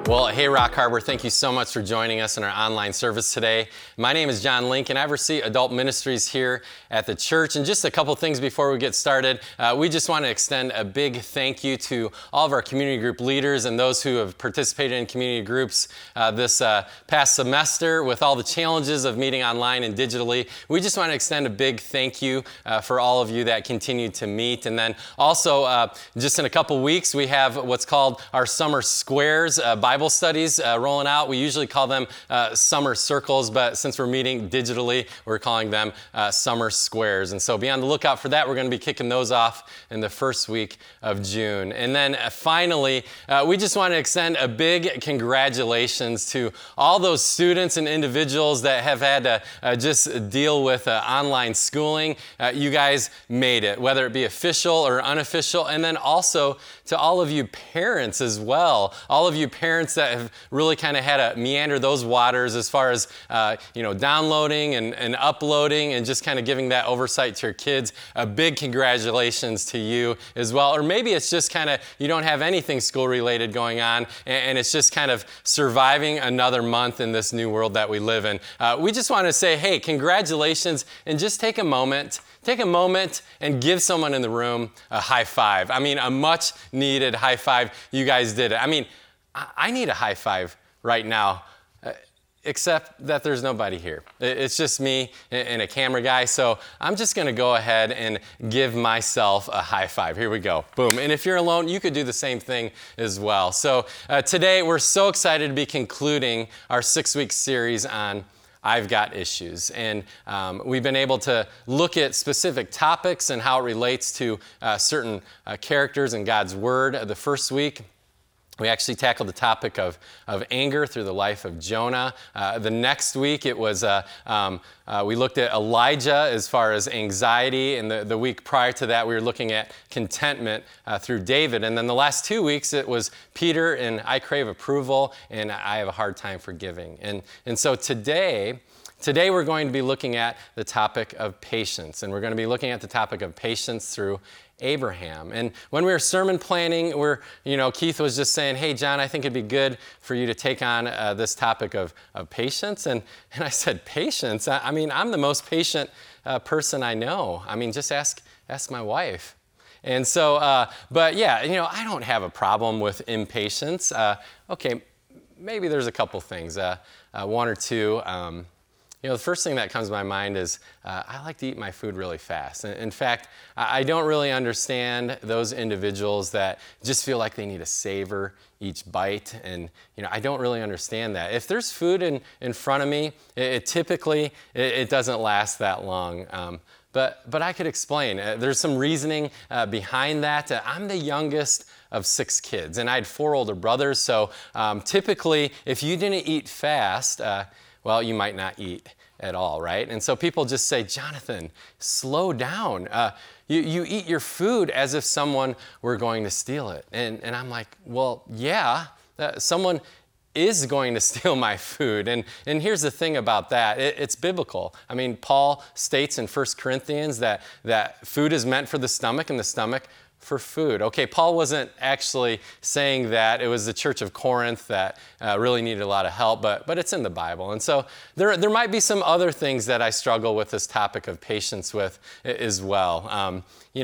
Well, hey Rock Harbor, thank you so much for joining us in our online service today. My name is John Link, and I oversee adult ministries here at the church. And just a couple things before we get started. We just want to extend a big thank you to all of our community group leaders and those who have participated in community groups this past semester with all the challenges of meeting online and digitally. We just want to extend a big thank you for all of you that continue to meet. And then also, just in a couple weeks, we have what's called our Summer Squares Bible studies rolling out. We usually call them summer circles, but since we're meeting digitally, we're calling them summer squares. And so be on the lookout for that. We're going to be kicking those off in the first week of June. And then finally, we just want to extend a big congratulations to all those students and individuals that have had to just deal with online schooling. You guys made it, whether it be official or unofficial. And then also to all of you parents as well. All of you parents that have really kind of had to meander those waters as far as downloading and uploading and just kind of giving that oversight to your kids. A big congratulations to you as well. Or maybe it's just kind of you don't have anything school related going on and it's just kind of surviving another month in this new world that we live in. We just want to say, hey, congratulations, and just take a moment and give someone in the room a high five. I mean, a much needed high five. You guys did it. I mean, I need a high five right now, except that there's nobody here. It's just me and a camera guy, so I'm just going to go ahead and give myself a high five. Here we go. Boom. And if you're alone, you could do the same thing as well. So today, we're so excited to be concluding our 6-week series on I've Got Issues. And we've been able to look at specific topics and how it relates to certain characters in God's Word. The first week, we actually tackled the topic of anger through the life of Jonah. The next week, it was we looked at Elijah as far as anxiety, and the week prior to that, we were looking at contentment through David. And then the last 2 weeks, it was Peter and I crave approval, and I have a hard time forgiving. And so today we're going to be looking at the topic of patience, and we're going to be looking at the topic of patience through Abraham. And when we were sermon planning, Keith was just saying, hey, John, I think it'd be good for you to take on this topic of patience. And I said, patience? I mean, I'm the most patient person I know. I mean, just ask my wife. And so, but yeah, I don't have a problem with impatience. Okay, maybe there's a couple things, one or two. The first thing that comes to my mind is I like to eat my food really fast. In fact, I don't really understand those individuals that just feel like they need to savor each bite. And, I don't really understand that. If there's food in front of me, it typically doesn't last that long. But I could explain. There's some reasoning behind that. I'm the youngest of 6 kids, and I had 4 older brothers. So typically, if you didn't eat fast, well, you might not eat at all, right? And so people just say, Jonathan, slow down. You eat your food as if someone were going to steal it. And I'm like, well, yeah, someone is going to steal my food. And here's the thing about that. It's biblical. I mean, Paul states in 1 Corinthians that food is meant for the stomach and the stomach for food. Okay, Paul wasn't actually saying that. It was the church of Corinth that really needed a lot of help, but it's in the Bible. And so there might be some other things that I struggle with this topic of patience with as well.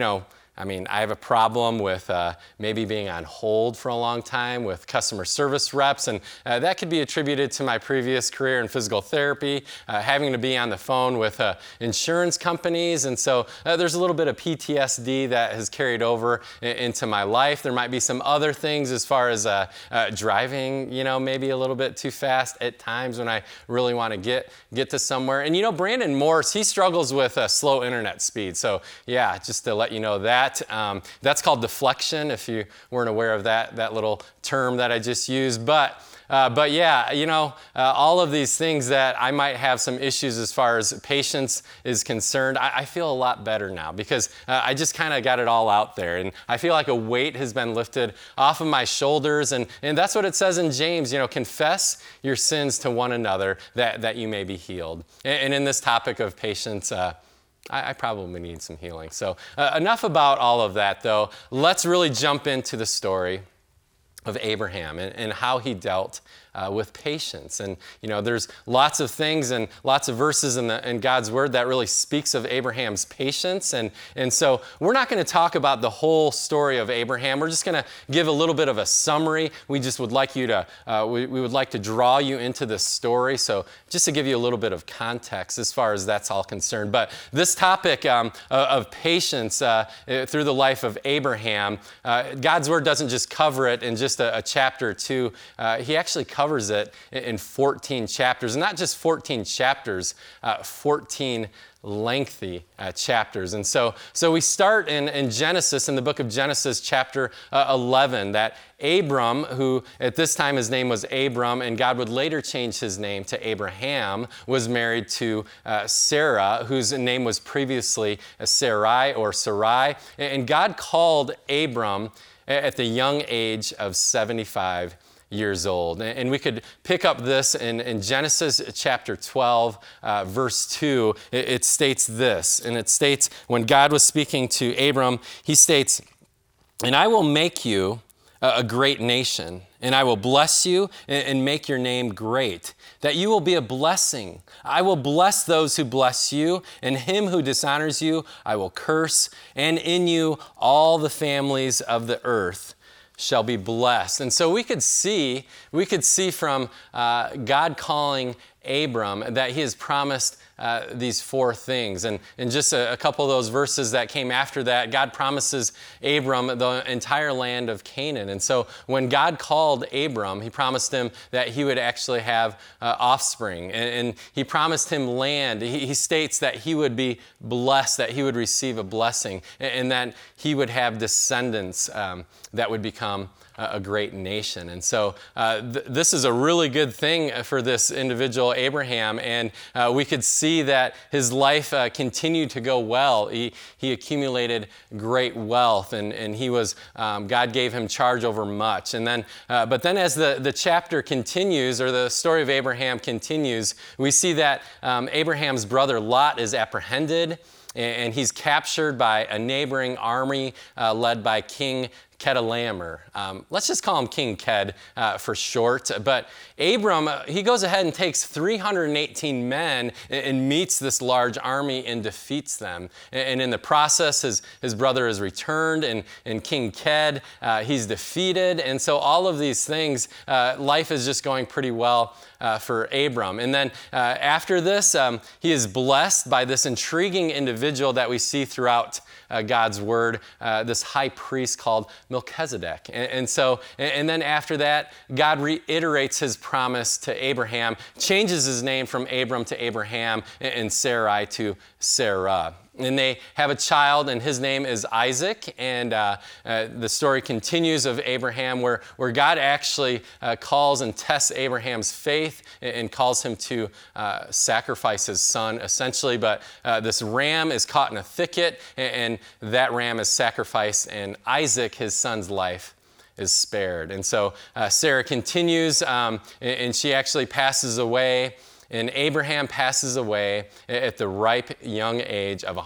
I have a problem with maybe being on hold for a long time with customer service reps, and that could be attributed to my previous career in physical therapy, having to be on the phone with insurance companies, and so there's a little bit of PTSD that has carried over into my life. There might be some other things as far as driving, maybe a little bit too fast at times when I really want to get to somewhere. And Brandon Morse, he struggles with slow internet speed, so yeah, just to let you know that. That's called deflection, if you weren't aware of that little term that I just used. But yeah, all of these things that I might have some issues as far as patience is concerned, I feel a lot better now because I just kind of got it all out there. And I feel like a weight has been lifted off of my shoulders. And that's what it says in James, confess your sins to one another that you may be healed. And in this topic of patience, I probably need some healing. So enough about all of that, though. Let's really jump into the story of Abraham and how he dealt with patience. And, there's lots of things and lots of verses in God's Word that really speaks of Abraham's patience. And so we're not going to talk about the whole story of Abraham. We're just going to give a little bit of a summary. We just would like you to, we would like to draw you into this story. So just to give you a little bit of context as far as that's all concerned. But this topic of patience through the life of Abraham, God's Word doesn't just cover it in just a chapter or two. He actually covers it in 14 chapters. And not just 14 chapters, 14 lengthy chapters. And so we start in Genesis, in the book of Genesis, chapter 11, that Abram, who at this time his name was Abram, and God would later change his name to Abraham, was married to Sarah, whose name was previously Sarai or Sarai. And God called Abram at the young age of 75 years old. And we could pick up this in Genesis chapter 12, verse 2. It states this, and it states, when God was speaking to Abram, he states, "And I will make you a great nation, and I will bless you and make your name great, that you will be a blessing. I will bless those who bless you, and him who dishonors you I will curse, and in you all the families of the earth shall be blessed." And so we could see from God calling Abram that he has promised these four things. And just a couple of those verses that came after that, God promises Abram the entire land of Canaan. And so when God called Abram, he promised him that he would actually have offspring. And he promised him land. He states that he would be blessed, that he would receive a blessing, and that he would have descendants that would become a great nation. And so this is a really good thing for this individual, Abraham, and we could see that his life continued to go well. He accumulated great wealth, and he was, God gave him charge over much. And then, but then as the chapter continues, or the story of Abraham continues, we see that Abraham's brother Lot is apprehended, and he's captured by a neighboring army led by King Chedorlaomer. Let's just call him King Ched for short. But Abram, he goes ahead and takes 318 men and meets this large army and defeats them. And in the process, his brother is returned, and King Ched, he's defeated. And so all of these things, life is just going pretty well for Abram. And then after this, he is blessed by this intriguing individual that we see throughout God's Word, this high priest called Melchizedek. And then after that, God reiterates his promise to Abraham, changes his name from Abram to Abraham, and Sarai to Sarah. And they have a child, and his name is Isaac. And the story continues of Abraham, where God actually calls and tests Abraham's faith and calls him to sacrifice his son, essentially. But this ram is caught in a thicket, and that ram is sacrificed, and Isaac, his son's life, is spared. And so Sarah continues, and she actually passes away. And Abraham passes away at the ripe young age of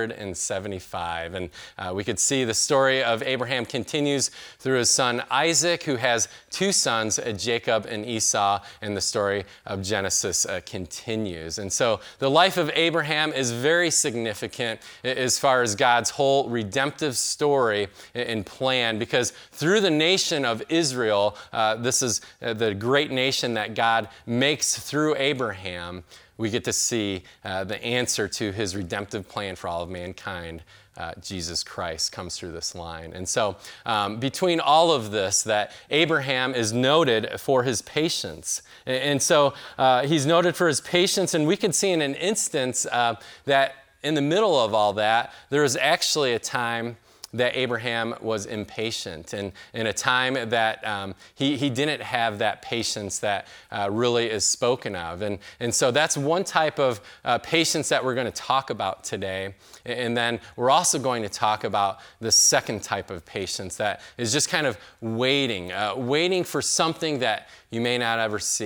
175. And we could see the story of Abraham continues through his son Isaac, who has two sons, Jacob and Esau, and the story of Genesis continues. And so the life of Abraham is very significant as far as God's whole redemptive story and plan, because through the nation of Israel, this is the great nation that God makes through Abraham, we get to see the answer to his redemptive plan for all of mankind. Jesus Christ comes through this line. And so between all of this, that Abraham is noted for his patience. And so he's noted for his patience, and we can see in an instance that in the middle of all that, there was actually a time that Abraham was impatient, and in a time that he didn't have that patience that really is spoken of. And so that's one type of patience that we're going to talk about today. And then we're also going to talk about the second type of patience that is just kind of waiting for something that you may not ever see.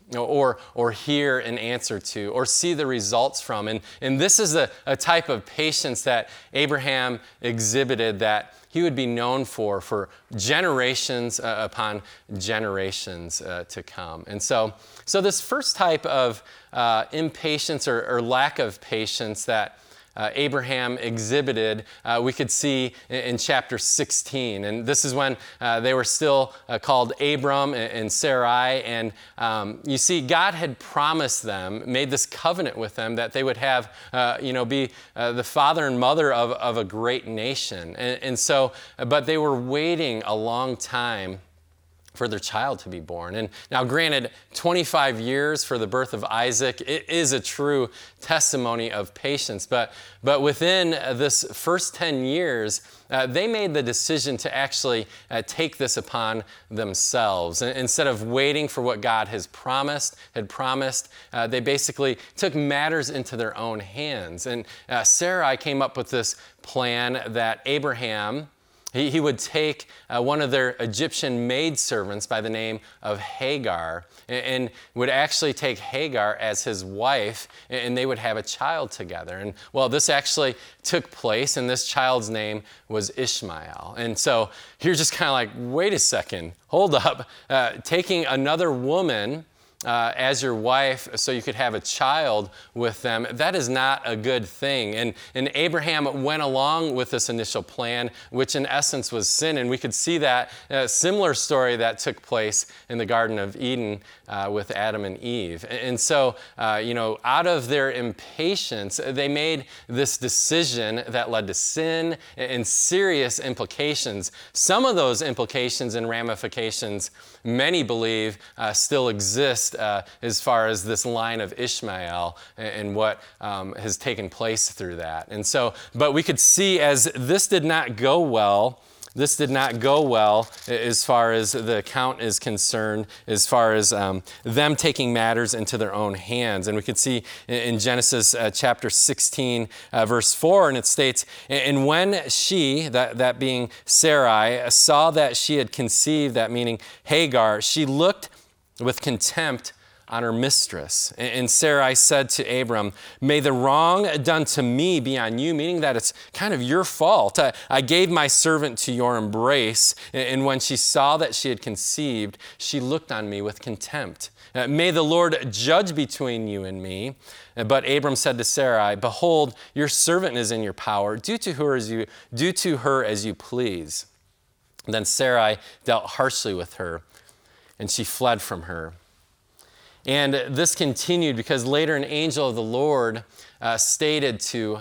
or hear an answer to or see the results from. And this is a type of patience that Abraham exhibited that he would be known for generations upon generations to come. And so this first type of impatience or lack of patience that Abraham exhibited, we could see in chapter 16. And this is when they were still called Abram and Sarai. And you see, God had promised them, made this covenant with them that they would have, be the father and mother of a great nation. And so, but they were waiting a long time for their child to be born. And now granted, 25 years for the birth of Isaac, it is a true testimony of patience. But within this first 10 years, they made the decision to actually take this upon themselves. Instead of waiting for what God had promised, they basically took matters into their own hands. And Sarai came up with this plan that Abraham, he would take one of their Egyptian maidservants by the name of Hagar and would actually take Hagar as his wife, and they would have a child together. And well, this actually took place, and this child's name was Ishmael. And so you're just kind of like, wait a second, hold up. Taking another woman as your wife so you could have a child with them, that is not a good thing. And Abraham went along with this initial plan, which in essence was sin. And we could see that similar story that took place in the Garden of Eden with Adam and Eve. And so, out of their impatience, they made this decision that led to sin and serious implications. Some of those implications and ramifications, many believe, still exist as far as this line of Ishmael and what has taken place through that. And so, but we could see as this did not go well as far as the account is concerned, as far as them taking matters into their own hands. And we could see in Genesis chapter 16, verse 4, and it states, "And when she," that being Sarai, "saw that she had conceived," that meaning Hagar, "she looked with contempt on her mistress. And Sarai said to Abram, 'May the wrong done to me be on you,'" meaning that it's kind of your fault. "I gave my servant to your embrace, and when she saw that she had conceived, she looked on me with contempt. May the Lord judge between you and me." But Abram said to Sarai, "Behold, your servant is in your power. Do to her as you please." Then Sarai dealt harshly with her, and she fled from her. And this continued because later an angel of the Lord stated to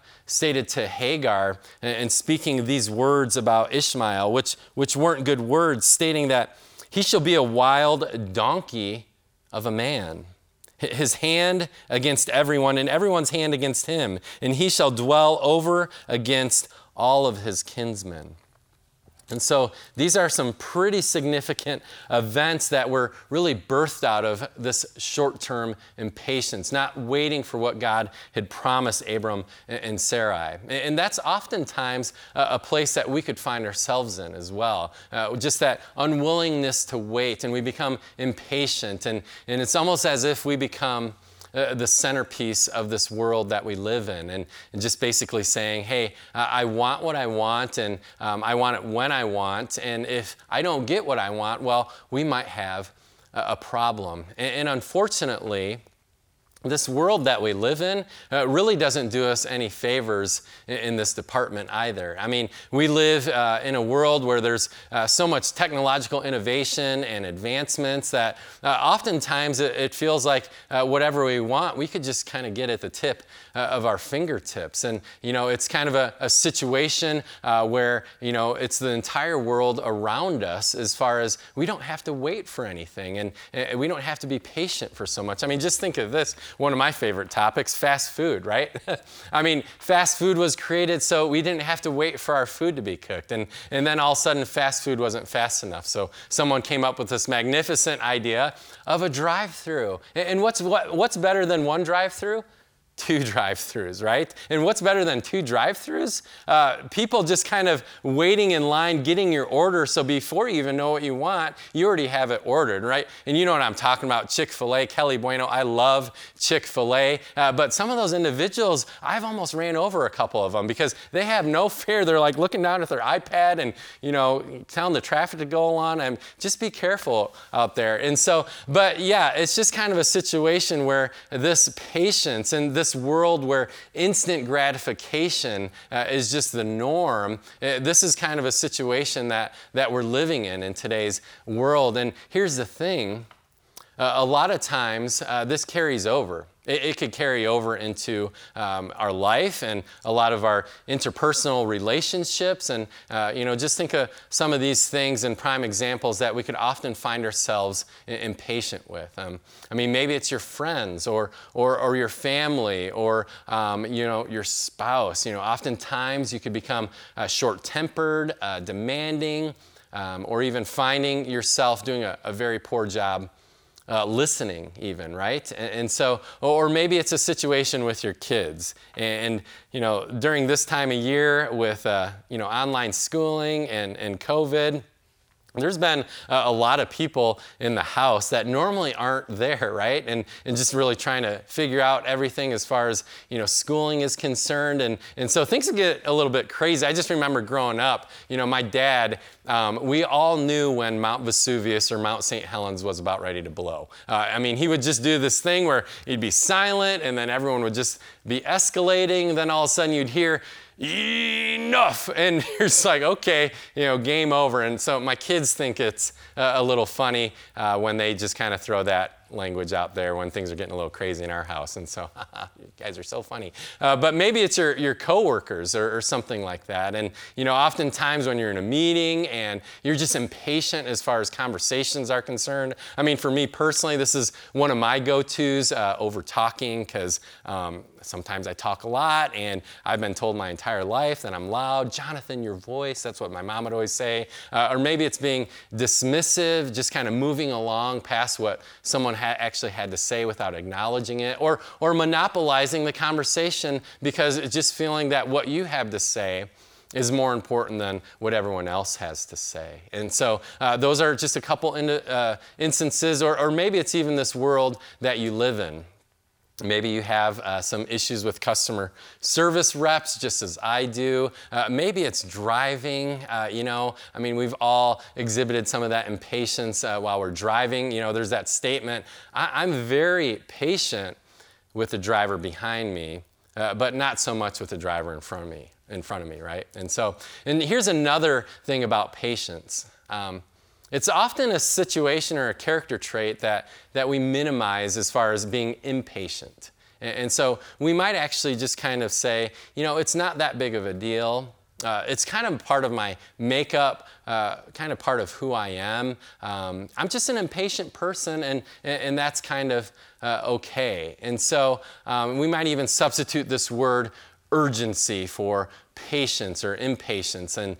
Hagar, and speaking these words about Ishmael, which weren't good words, stating that he shall be a wild donkey of a man, his hand against everyone, and everyone's hand against him, and he shall dwell over against all of his kinsmen. And so these are some pretty significant events that were really birthed out of this short-term impatience, not waiting for what God had promised Abram and Sarai. And that's oftentimes a place that we could find ourselves in as well. Just that unwillingness to wait, and we become impatient. And it's almost as if we become the centerpiece of this world that we live in, and just basically saying, hey, I want what I want, and I want it when I want, and if I don't get what I want, well, we might have a problem. And unfortunately, this world that we live in really doesn't do us any favors in this department either. I mean, we live in a world where there's so much technological innovation and advancements that oftentimes it feels like whatever we want, we could just kind of get at the tip of our fingertips. And, it's kind of a situation where, it's the entire world around us as far as we don't have to wait for anything, and we don't have to be patient for so much. I mean, just think of this. One of my favorite topics, fast food, right? I mean, fast food was created so we didn't have to wait for our food to be cooked. And then all of a sudden, fast food wasn't fast enough. So someone came up with this magnificent idea of a drive-through. And what's better than one drive-through? 2 drive-thrus, right? And what's better than 2 drive-thrus? People just kind of waiting in line, getting your order, so before you even know what you want, you already have it ordered, right? And you know what I'm talking about, Chick-fil-A, Kelly Bueno, I love Chick-fil-A, but some of those individuals, I've almost ran over a couple of them because they have no fear. They're like looking down at their iPad and, telling the traffic to go on, and just be careful out there. And so, but yeah, it's just kind of a situation where this patience and this world where instant gratification is just the norm. This is kind of a situation that we're living in today's world. And here's the thing, a lot of times this carries over. It could carry over into our life and a lot of our interpersonal relationships. And, just think of some of these things and prime examples that we could often find ourselves impatient with. Maybe it's your friends or your family or, your spouse. Oftentimes you could become short-tempered, demanding, or even finding yourself doing a very poor job listening even, right? And so, or maybe it's a situation with your kids. And during this time of year with, online schooling and COVID, there's been a lot of people in the house that normally aren't there, right? And just really trying to figure out everything as far as, schooling is concerned. And so things get a little bit crazy. I just remember growing up, my dad, we all knew when Mount Vesuvius or Mount St. Helens was about ready to blow. He would just do this thing where he'd be silent and then everyone would just be escalating. And then all of a sudden you'd hear, enough, and you're just like, okay, game over. And so my kids think it's a little funny when they just kind of throw that language out there when things are getting a little crazy in our house. And so, you guys are so funny. But maybe it's your coworkers or something like that. And, oftentimes when you're in a meeting and you're just impatient as far as conversations are concerned. For me personally, this is one of my go-tos, over talking, because sometimes I talk a lot, and I've been told my entire life that I'm loud. Jonathan, your voice, that's what my mom would always say. Or maybe it's being dismissive, just kind of moving along past what someone actually had to say without acknowledging it, or monopolizing the conversation because it's just feeling that what you have to say is more important than what everyone else has to say. And so those are just a couple instances, or maybe it's even this world that you live in. Maybe you have some issues with customer service reps, just as I do. Maybe it's driving. We've all exhibited some of that impatience while we're driving. There's that statement, I'm very patient with the driver behind me, but not so much with the driver in front of me, right? And here's another thing about patience. It's often a situation or a character trait that we minimize as far as being impatient. And so we might actually just kind of say, it's not that big of a deal. It's kind of part of my makeup, kind of part of who I am. I'm just an impatient person, and that's kind of okay. And so we might even substitute this word urgency for patience or impatience. And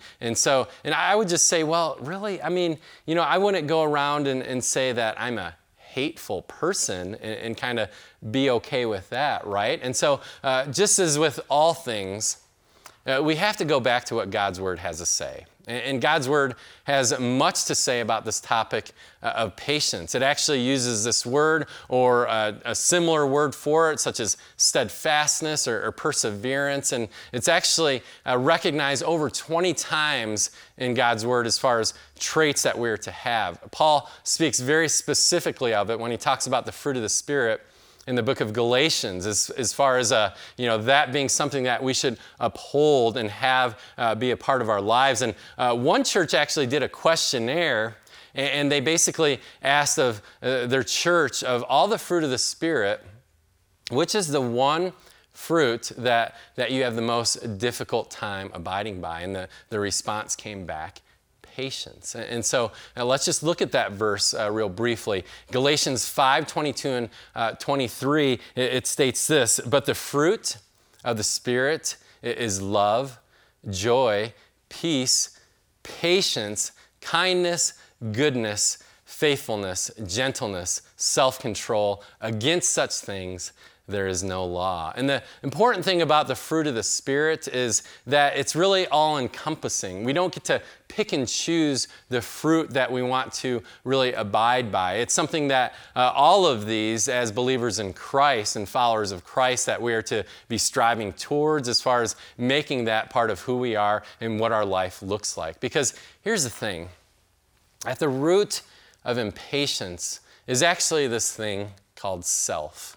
I would just say, well, really, I wouldn't go around and say that I'm a hateful person and kind of be okay with that, right? And so just as with all things, we have to go back to what God's Word has to say. And God's Word has much to say about this topic of patience. It actually uses this word or a similar word for it, such as steadfastness or perseverance. And it's actually recognized over 20 times in God's Word as far as traits that we're to have. Paul speaks very specifically of it when he talks about the fruit of the Spirit in the book of Galatians, as far as that being something that we should uphold and have be a part of our lives. And one church actually did a questionnaire, and they basically asked of their church, of all the fruit of the Spirit, which is the one fruit that you have the most difficult time abiding by? And the response came back, patience. And so let's just look at that verse real briefly. Galatians 5:22 and 23, it states this, but the fruit of the Spirit is love, joy, peace, patience, kindness, goodness, faithfulness, gentleness, self-control. Against such things there is no law. And the important thing about the fruit of the Spirit is that it's really all-encompassing. We don't get to pick and choose the fruit that we want to really abide by. It's something that all of these, as believers in Christ and followers of Christ, that we are to be striving towards as far as making that part of who we are and what our life looks like. Because here's the thing. At the root of impatience is actually this thing called self.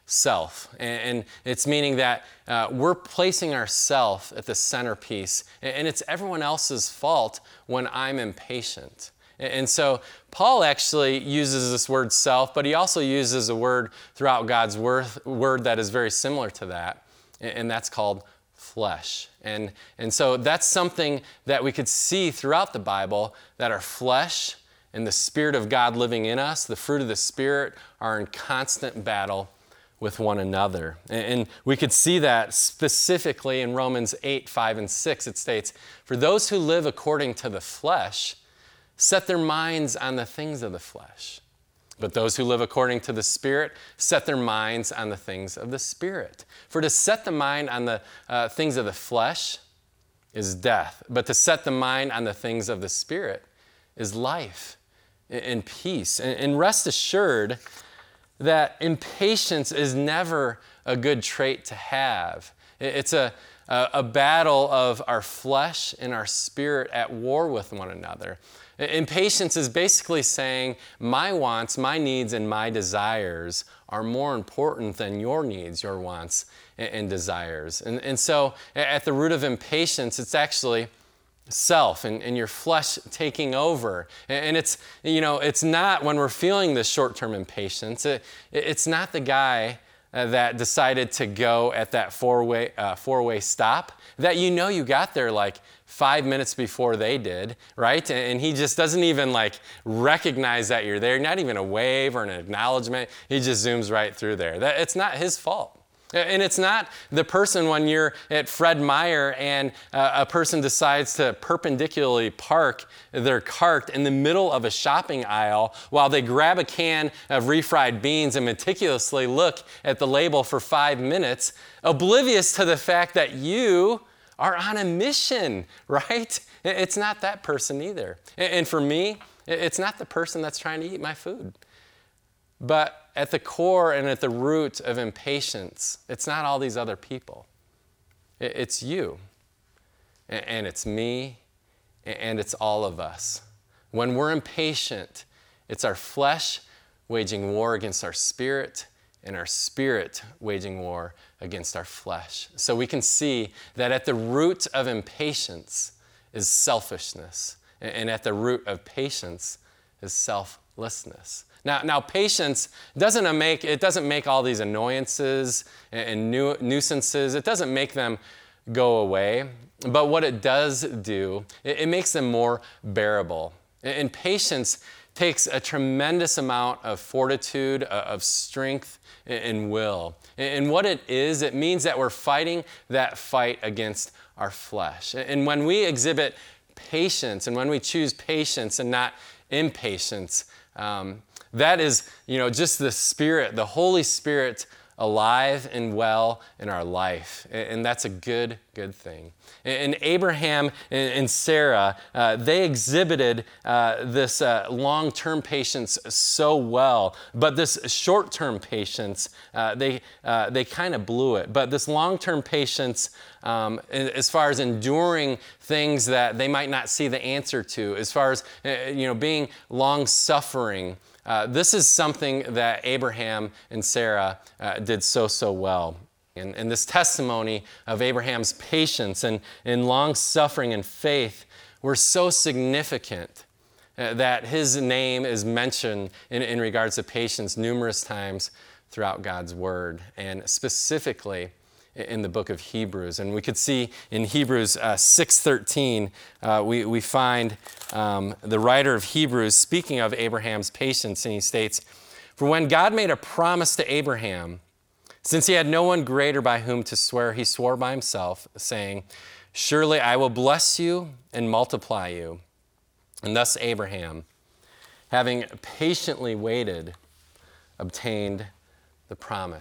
And it's meaning that we're placing ourself at the centerpiece, and it's everyone else's fault when I'm impatient. And so Paul actually uses this word self, but he also uses a word throughout God's word that is very similar to that, and that's called flesh. And so that's something that we could see throughout the Bible, that our flesh and the Spirit of God living in us, the fruit of the Spirit, are in constant battle with one another. And we could see that specifically in Romans 8, 5, and 6. It states, "For those who live according to the flesh set their minds on the things of the flesh. But those who live according to the Spirit set their minds on the things of the Spirit. For to set the mind on the things of the flesh is death, but to set the mind on the things of the Spirit is life and peace." And rest assured that impatience is never a good trait to have. It's a battle of our flesh and our spirit at war with one another. Impatience is basically saying, my wants, my needs, and my desires are more important than your needs, your wants, and desires. And so at the root of impatience, it's actually self and your flesh taking over. And it's, it's not, when we're feeling this short-term impatience, it's not the guy that decided to go at that four-way stop that you got there like 5 minutes before they did, right? And he just doesn't even recognize that you're there, not even a wave or an acknowledgement. He just zooms right through there. It's not his fault. And it's not the person when you're at Fred Meyer and a person decides to perpendicularly park their cart in the middle of a shopping aisle while they grab a can of refried beans and meticulously look at the label for 5 minutes, oblivious to the fact that you are on a mission, right? It's not that person either. And for me, it's not the person that's trying to eat my food. But at the core and at the root of impatience, it's not all these other people. It's you, and it's me, and it's all of us. When we're impatient, it's our flesh waging war against our spirit, and our spirit waging war against our flesh. So we can see that at the root of impatience is selfishness, and at the root of patience is selflessness. Now, patience doesn't make all these annoyances and nuisances. It doesn't make them go away. But what it does do, it makes them more bearable. And patience takes a tremendous amount of fortitude, of strength, and will. And what it is, it means that we're fighting that fight against our flesh. And when we exhibit patience, and when we choose patience and not impatience, that is, just the Spirit, the Holy Spirit alive and well in our life. And that's a good thing. And Abraham and Sarah, they exhibited this long-term patience so well. But this short-term patience, they kind of blew it. But this long-term patience, as far as enduring things that they might not see the answer to, as far as being long-suffering, this is something that Abraham and Sarah did so well. And this testimony of Abraham's patience and long-suffering and faith were so significant that his name is mentioned in regards to patience numerous times throughout God's Word, and specifically in the book of Hebrews. And we could see in Hebrews 6:13, we find the writer of Hebrews speaking of Abraham's patience, and he states, "For when God made a promise to Abraham, since he had no one greater by whom to swear, he swore by himself, saying, 'Surely I will bless you and multiply you.' And thus Abraham, having patiently waited, obtained the promise."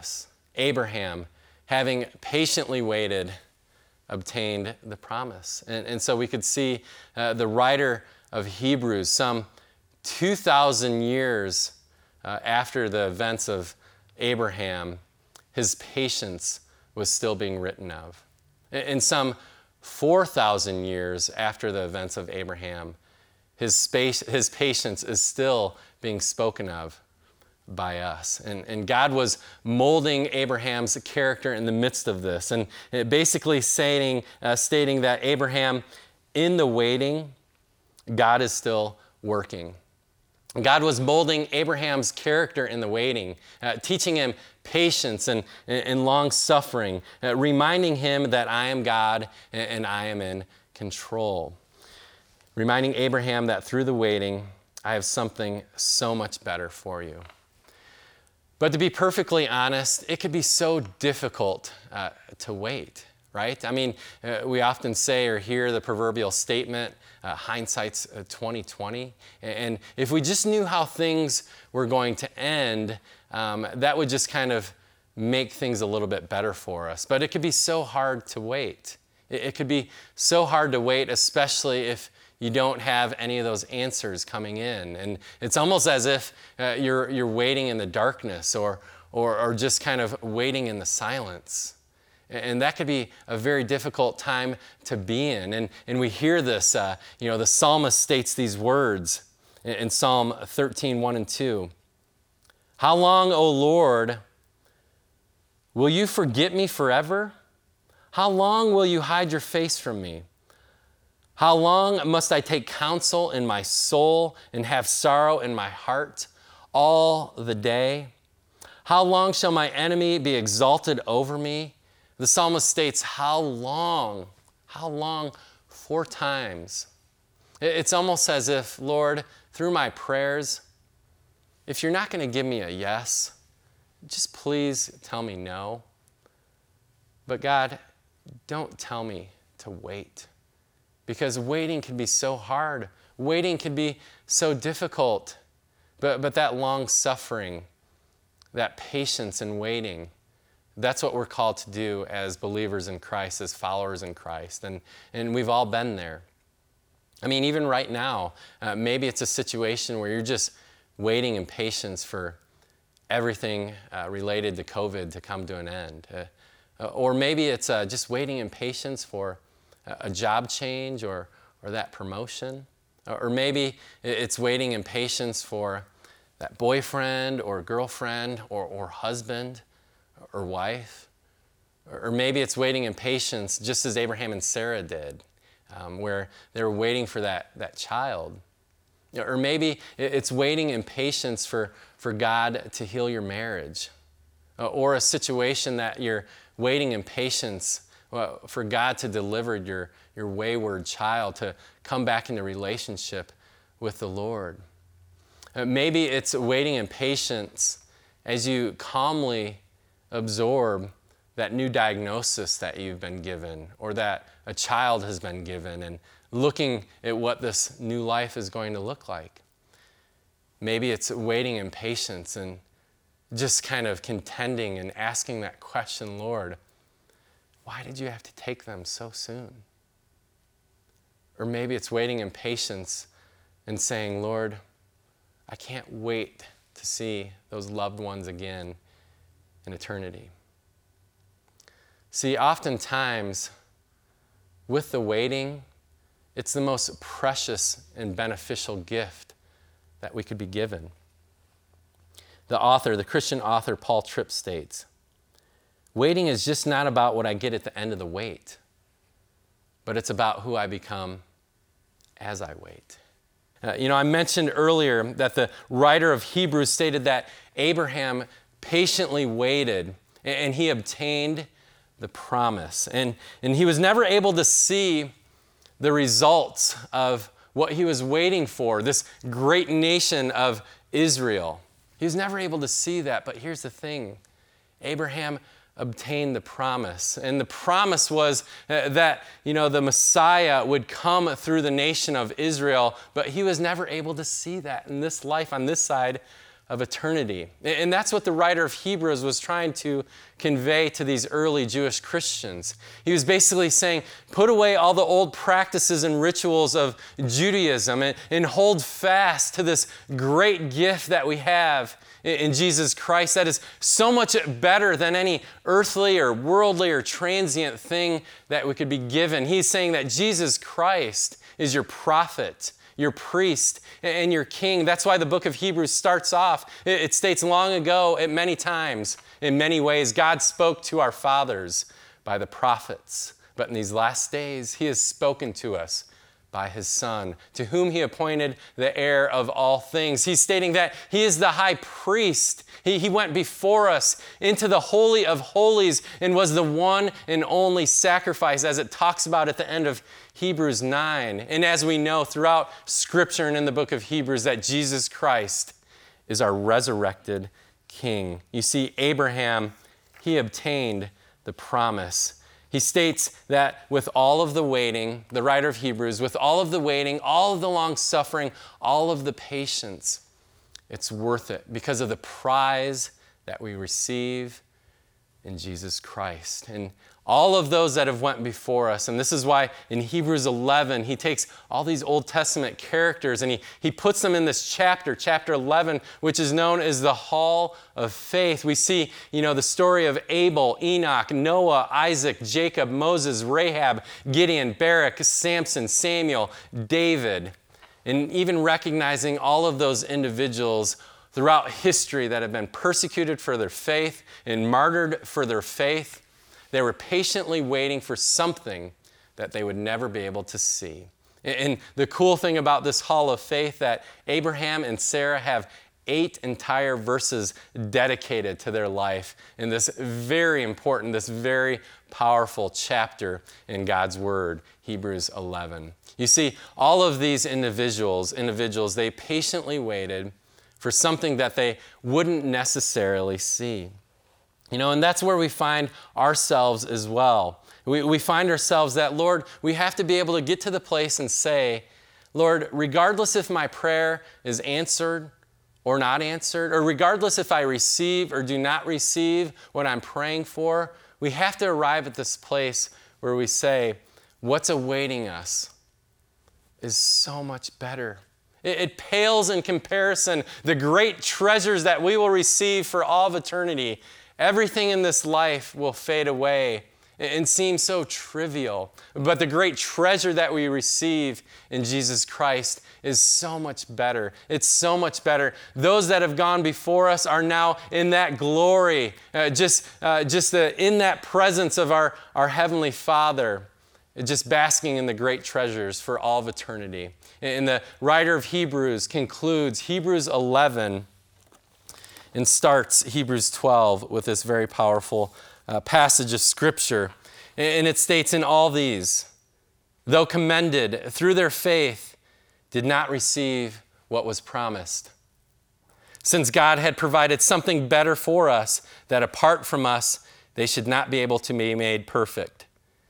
Abraham, having patiently waited, obtained the promise. And so we could see the writer of Hebrews, some 2,000 years after the events of Abraham, his patience was still being written of. In some 4,000 years after the events of Abraham, his patience is still being spoken of by us. And God was molding Abraham's character in the midst of this. And basically stating that Abraham, in the waiting, God is still working. God was molding Abraham's character in the waiting, teaching him patience and long-suffering, reminding him that I am God and I am in control. Reminding Abraham that through the waiting, I have something so much better for you. But to be perfectly honest, it could be so difficult to wait, right? I mean, we often say or hear the proverbial statement, hindsight's 20/20. And if we just knew how things were going to end, that would just kind of make things a little bit better for us. But it could be so hard to wait. It could be so hard to wait, especially if you don't have any of those answers coming in. And it's almost as if you're waiting in the darkness or just kind of waiting in the silence. And that could be a very difficult time to be in. And we hear this, the psalmist states these words in Psalm 13, 1 and 2. How long, O Lord, will you forget me forever? How long will you hide your face from me? How long must I take counsel in my soul and have sorrow in my heart all the day? How long shall my enemy be exalted over me? The psalmist states, how long? How long? 4 times. It's almost as if, Lord, through my prayers, if you're not going to give me a yes, just please tell me no. But God, don't tell me to wait. Because waiting can be so hard. Waiting can be so difficult. But that long suffering, that patience in waiting, that's what we're called to do as believers in Christ, as followers in Christ. And we've all been there. I mean, even right now, maybe it's a situation where you're just waiting in patience for everything related to COVID to come to an end. Or maybe it's just waiting in patience for a job change or that promotion. Or maybe it's waiting in patience for that boyfriend or girlfriend or husband or wife. Or maybe it's waiting in patience just as Abraham and Sarah did, where they were waiting for that child. Or maybe it's waiting in patience for God to heal your marriage. Or a situation that you're waiting in patience for God to deliver your wayward child to come back into relationship with the Lord. Maybe it's waiting in patience as you calmly absorb that new diagnosis that you've been given or that a child has been given and looking at what this new life is going to look like. Maybe it's waiting in patience and just kind of contending and asking that question, Lord, why did you have to take them so soon? Or maybe it's waiting in patience and saying, Lord, I can't wait to see those loved ones again in eternity. See, oftentimes, with the waiting, it's the most precious and beneficial gift that we could be given. The Christian author Paul Tripp states, waiting is just not about what I get at the end of the wait, but it's about who I become as I wait. I mentioned earlier that the writer of Hebrews stated that Abraham patiently waited and he obtained the promise. And he was never able to see the results of what he was waiting for, this great nation of Israel. He was never able to see that, but here's the thing. Abraham obtained the promise. And the promise was that, the Messiah would come through the nation of Israel, but he was never able to see that in this life on this side of eternity. And that's what the writer of Hebrews was trying to convey to these early Jewish Christians. He was basically saying, put away all the old practices and rituals of Judaism and hold fast to this great gift that we have in Jesus Christ that is so much better than any earthly or worldly or transient thing that we could be given. He's saying that Jesus Christ is your prophet, your priest, and your king. That's why the book of Hebrews starts off. It states long ago, at many times, in many ways, God spoke to our fathers by the prophets. But in these last days, he has spoken to us by his Son, to whom he appointed the heir of all things. He's stating that he is the high priest. He went before us into the Holy of Holies and was the one and only sacrifice, as it talks about at the end of Hebrews 9. And as we know throughout Scripture and in the book of Hebrews, that Jesus Christ is our resurrected King. You see, Abraham, he obtained the promise. He states that with all of the waiting, the writer of Hebrews, with all of the waiting, all of the long suffering, all of the patience, it's worth it because of the prize that we receive in Jesus Christ. And all of those that have went before us, and this is why in Hebrews 11, he takes all these Old Testament characters and he puts them in this chapter 11, which is known as the Hall of Faith. We see, the story of Abel, Enoch, Noah, Isaac, Jacob, Moses, Rahab, Gideon, Barak, Samson, Samuel, David, and even recognizing all of those individuals throughout history that have been persecuted for their faith and martyred for their faith. They were patiently waiting for something that they would never be able to see. And the cool thing about this Hall of Faith that Abraham and Sarah have 8 entire verses dedicated to their life in this very important, this very powerful chapter in God's Word, Hebrews 11. You see, all of these individuals, they patiently waited for something that they wouldn't necessarily see. And that's where we find ourselves as well. We find ourselves that, Lord, we have to be able to get to the place and say, Lord, regardless if my prayer is answered or not answered, or regardless if I receive or do not receive what I'm praying for, we have to arrive at this place where we say, what's awaiting us is so much better. It pales in comparison the great treasures that we will receive for all of eternity. Everything in this life will fade away and seem so trivial. But the great treasure that we receive in Jesus Christ is so much better. It's so much better. Those that have gone before us are now in that glory, in that presence of our Heavenly Father, just basking in the great treasures for all of eternity. And the writer of Hebrews concludes Hebrews 11 and starts Hebrews 12 with this very powerful passage of Scripture. And it states, in all these, though commended through their faith, did not receive what was promised. Since God had provided something better for us, that apart from us, they should not be able to be made perfect.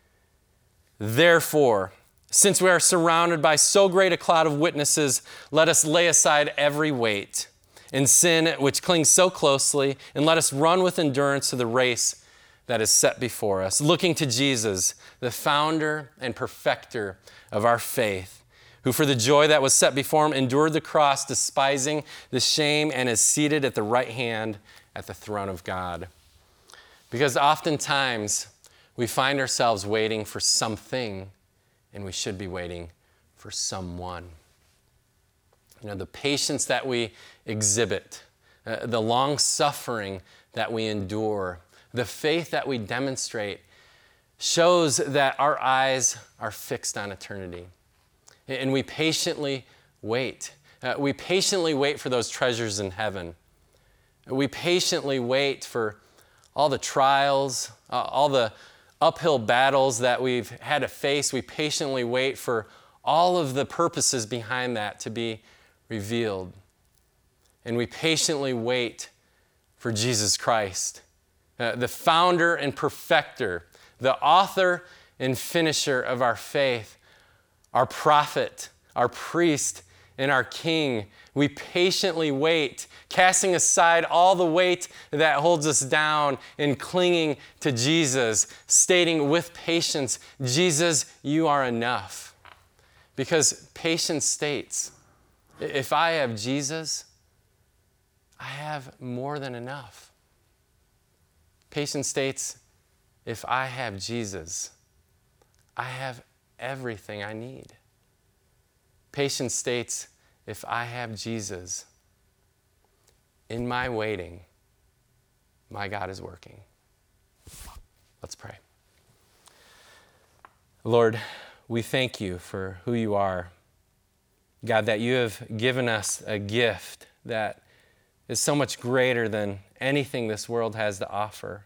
Therefore, since we are surrounded by so great a cloud of witnesses, let us lay aside every weight and sin which clings so closely, and let us run with endurance to the race that is set before us, looking to Jesus, the founder and perfecter of our faith, who for the joy that was set before him endured the cross, despising the shame, and is seated at the right hand at the throne of God. Because oftentimes we find ourselves waiting for something, and we should be waiting for someone. The patience that we exhibit, the long suffering that we endure, the faith that we demonstrate shows that our eyes are fixed on eternity. And we patiently wait. We patiently wait for those treasures in heaven. We patiently wait for all the trials, all the uphill battles that we've had to face. We patiently wait for all of the purposes behind that to be revealed. And we patiently wait for Jesus Christ, the founder and perfecter, the author and finisher of our faith, our prophet, our priest, in our King. We patiently wait, casting aside all the weight that holds us down and clinging to Jesus, stating with patience, Jesus, you are enough. Because patience states, if I have Jesus, I have more than enough. Patience states, if I have Jesus, I have everything I need. Patience states, if I have Jesus, in my waiting, my God is working. Let's pray. Lord, we thank you for who you are. God, that you have given us a gift that is so much greater than anything this world has to offer.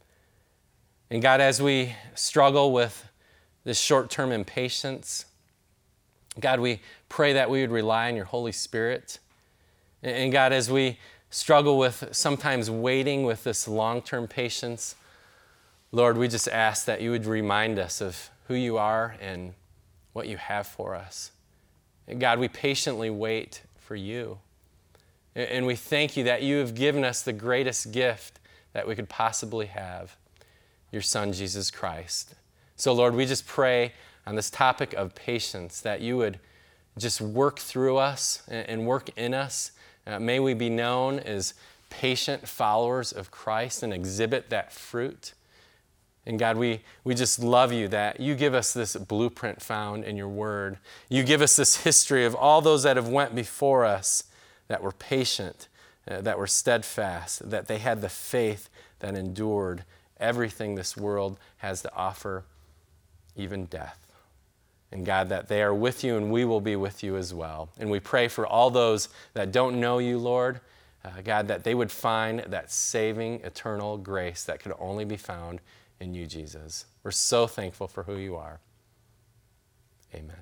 And God, as we struggle with this short-term impatience, God, we pray that we would rely on your Holy Spirit. And God, as we struggle with sometimes waiting with this long-term patience, Lord, we just ask that you would remind us of who you are and what you have for us. And God, we patiently wait for you. And we thank you that you have given us the greatest gift that we could possibly have, your Son, Jesus Christ. So, Lord, we just pray on this topic of patience that you would just work through us and work in us. May we be known as patient followers of Christ and exhibit that fruit. And God, we just love you that you give us this blueprint found in your word. You give us this history of all those that have went before us that were patient, that were steadfast, that they had the faith that endured everything this world has to offer, even death. And God, that they are with you and we will be with you as well. And we pray for all those that don't know you, Lord, God, that they would find that saving, eternal grace that could only be found in you, Jesus. We're so thankful for who you are. Amen.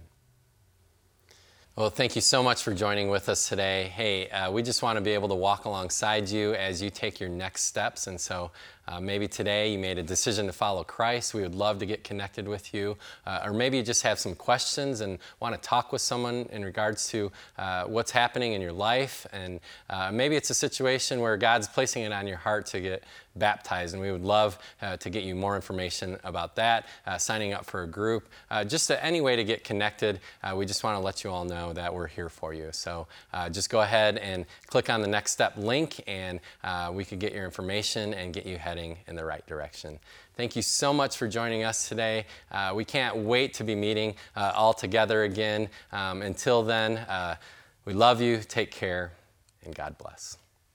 Well, thank you so much for joining with us today. Hey, we just want to be able to walk alongside you as you take your next steps. And so maybe today you made a decision to follow Christ. We would love to get connected with you. Or maybe you just have some questions and want to talk with someone in regards to what's happening in your life. And maybe it's a situation where God's placing it on your heart to get baptized, and we would love to get you more information about that, signing up for a group, just any way to get connected. We just want to let you all know that we're here for you. So just go ahead and click on the Next Step link, and we could get your information and get you heading in the right direction. Thank you so much for joining us today. We can't wait to be meeting all together again. Until then, we love you, take care, and God bless.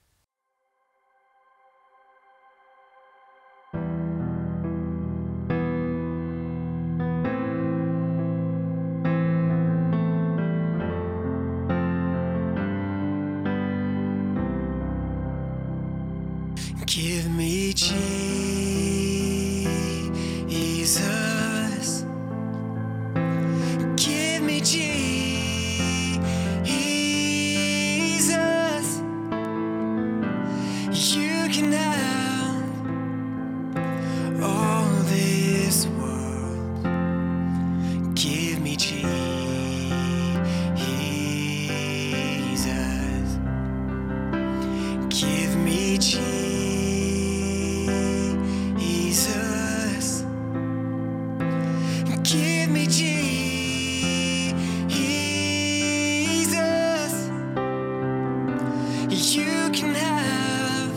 Give me Jesus. Give me Jesus. You can have all this world. Give me Jesus. Give me Jesus. Give me Jesus. You can have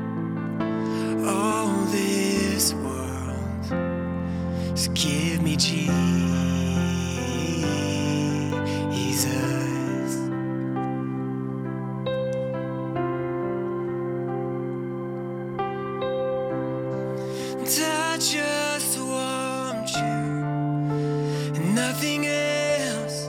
all this world. So give me Jesus. I just want you. Nothing else,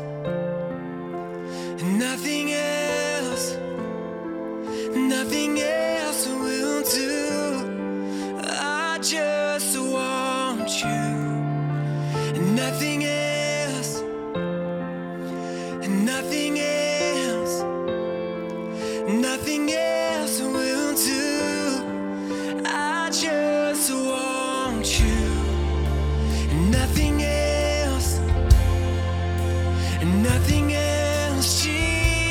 nothing else, nothing else will do. I just want you, nothing else, nothing else, nothing else will do. I just want you, nothing else. Nothing else, Jesus.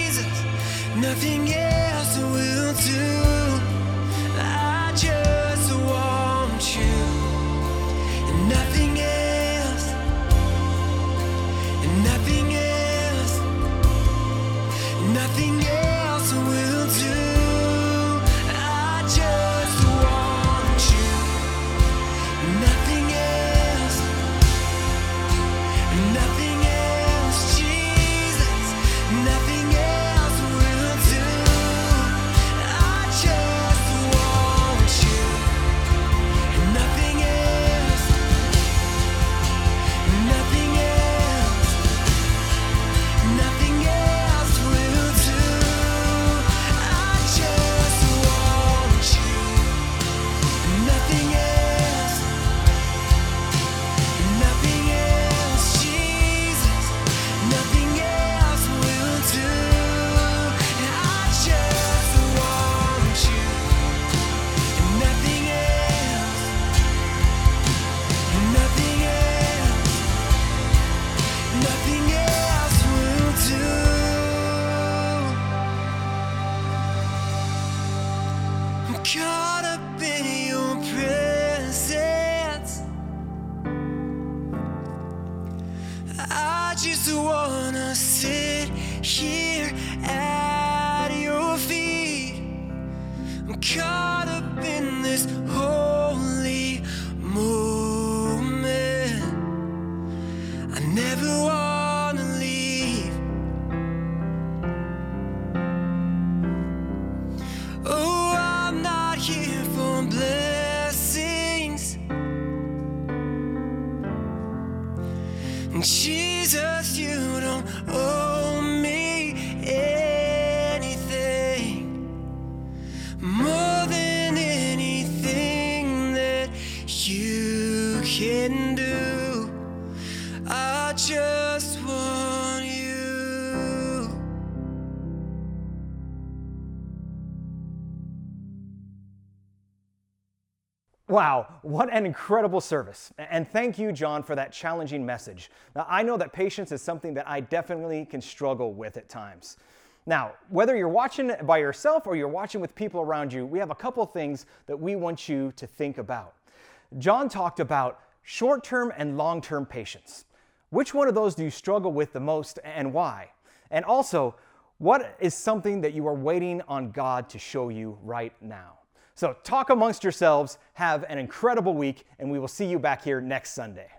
caught up in your presence. I just wanna sit here at your feet. I'm caught up in this holy moment. I never wanna leave. Oh, I'm not here for blessings. Jesus, you don't owe me anything more than anything that you can do. I just want you. Wow, what an incredible service. And thank you, John, for that challenging message. Now, I know that patience is something that I definitely can struggle with at times. Now, whether you're watching by yourself or you're watching with people around you, we have a couple things that we want you to think about. John talked about short-term and long-term patience. Which one of those do you struggle with the most and why? And also, what is something that you are waiting on God to show you right now? So talk amongst yourselves, have an incredible week, and we will see you back here next Sunday.